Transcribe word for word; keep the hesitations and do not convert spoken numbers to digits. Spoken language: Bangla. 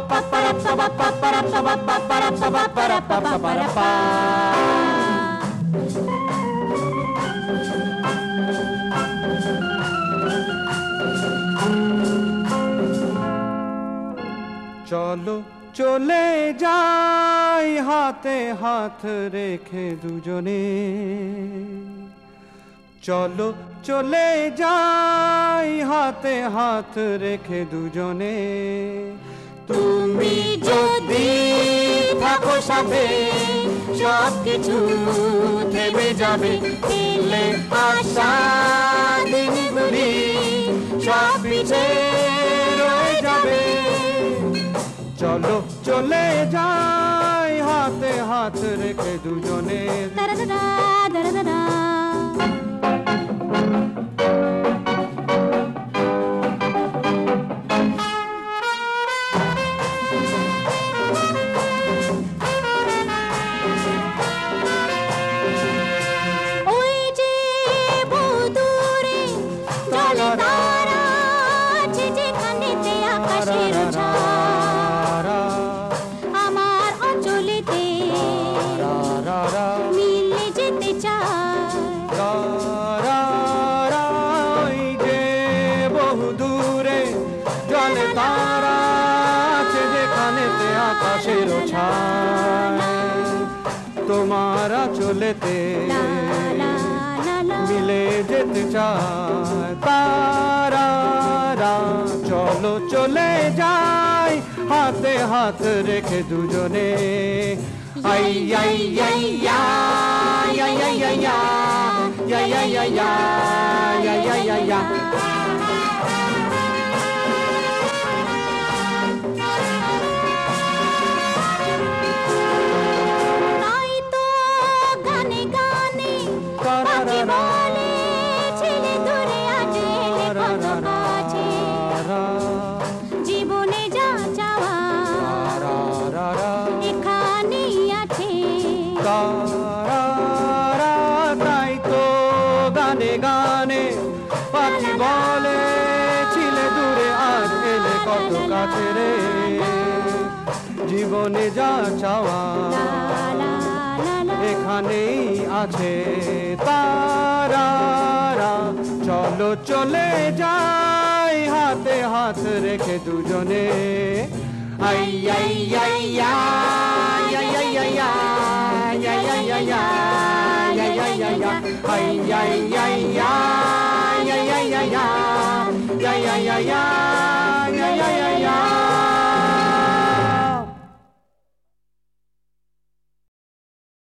চলো চলে যাই হাতে হাত রেখে দুজনে, চলো চলে যাই হাতে হাত রেখে দুজনে। তুমি যদি থাকো সাথে সব কিছু থেমে যাবে, এলে আশা দিনগুলি সব পিছে রয়ে যাবে। চলো চলে যাই হাতে হাত রেখে দুজনে। ওই যে বহুদূরে জলে তারা আছে, যেখানেতে আকাশের ছায়া আমার অঞ্চলেতে মিলে যেতে চায়। ওই যে বহুদূরে জলে তারা আছে, যেখানেতে আকাশের ছায়া তোমার চলেতে মিলে যেতে চায় তারা। চলো চলে যাই হাতে হাত রেখে দুজনে। আই আই আই ইয়া ইয়া ইয়া ইয়া ইয়া ইয়া ইয়া ইয়া ইয়া ইয়া ইয়া ইয়া। তাই তো গানে গানে পাখি বলে ছেলে দূরে আছে কত কাছে, জীবনে যা চাওয়া এখানেই আছে। তাই তো গানে গানে পাখি বলে ছিলে দূরে আজ এলে কত কাছে রে, জীবনে যা চাওয়া এখানেই আছে তারা। চলো চলে যাই হাতে হাত রেখে দুজনে। আই আই আই ইয়া ইয়া ইয়া ইয়া ইয়া ইয়া ইয়া ইয়া ইয়া ইয়া ইয়া ইয়া ইয়া আই আই আই ইয়া ইয়া ইয়া ইয়া ইয়া ইয়া ইয়া ইয়া ইয়া।